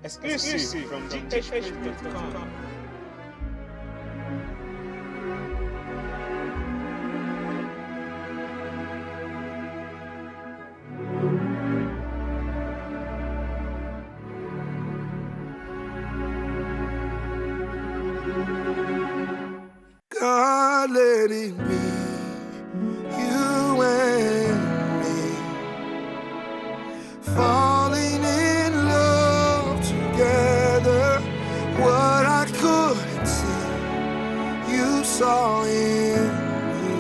Exclusive from GHH.com. God, let it be you and me, falling in love together. What I couldn't see, you saw in me.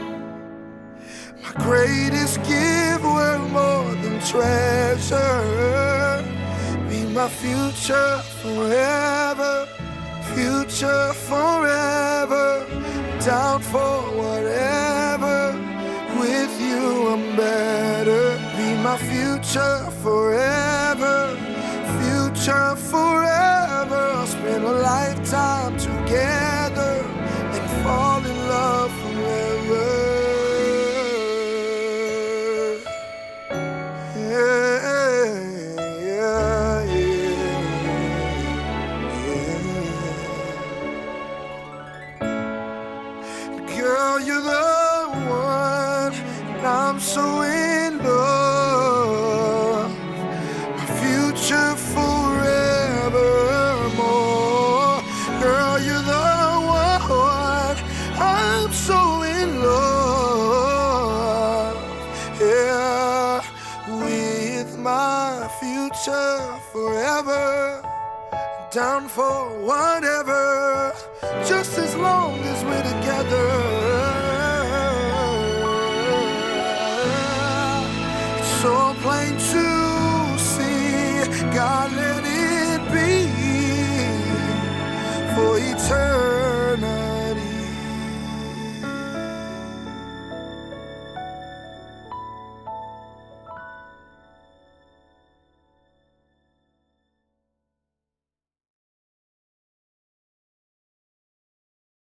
My greatest gift were more than treasure. Be my future forever. Future forever, down for whatever. With you I'm better. Be my future forever. Future forever. I'll spend a lifetime together and fall in love forever. Yeah, yeah, yeah. Girl, you're the one, and I'm so in love. My future forevermore. Girl, you're the one, I'm so in love. Yeah, with my future forever. Down for whatever, just as long as we're together.